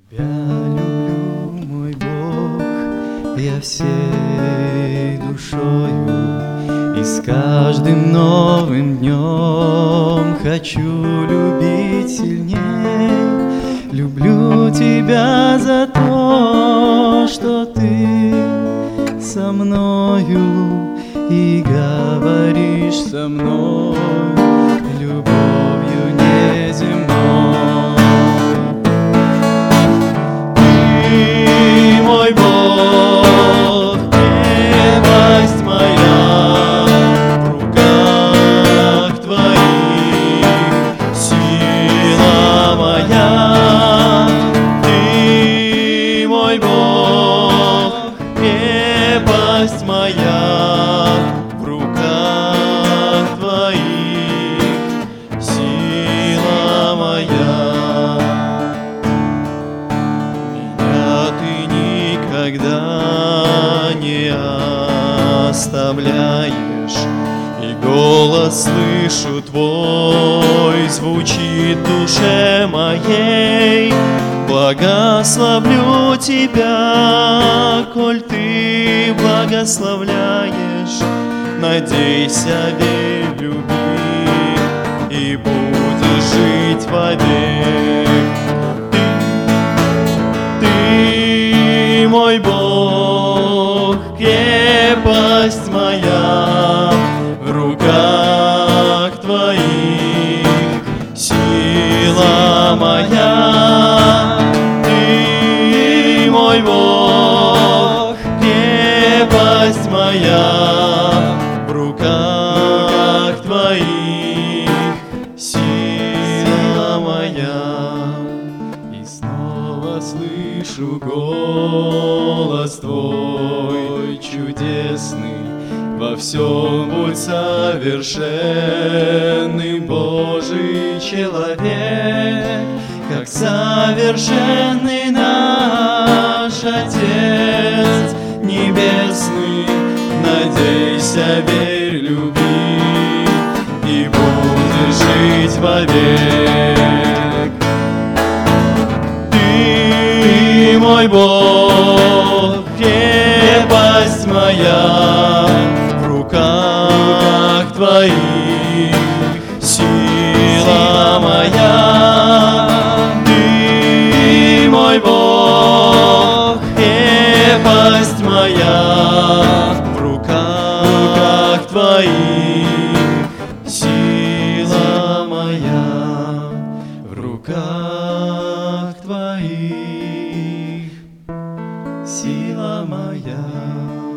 Тебя люблю, мой Бог, я всей душою, и с каждым новым днем хочу любить сильней. Люблю Тебя за то, что Ты со мною и говоришь со мной любовью неземной. Ты мой Бог, крепость моя, в руках Твоих сила моя. Ты мой Бог, крепость моя, в руках Твоих сила моя. Никогда не оставляешь, и голос слышу Твой звучит в душе моей. Благословлю Тебя, коль Ты благословляешь. Надейся, верь, люби, и будешь жить вовек. Ты мой Бог, крепость моя, в руках Твоих сила моя. Ты мой Бог, крепость моя, в руках Твоих сила моя. И снова слышу голос Твой чудесный: во всем будь совершенный, Божий человек, как совершенный наш Отец Небесный. Надейся, верь, люби, и будешь жить вовек. Ты мой Бог, крепость моя, в руках Твоих сила моя. Ты мой Бог, крепость моя, в руках Твоих сила моя, в руках Твоих сила моя.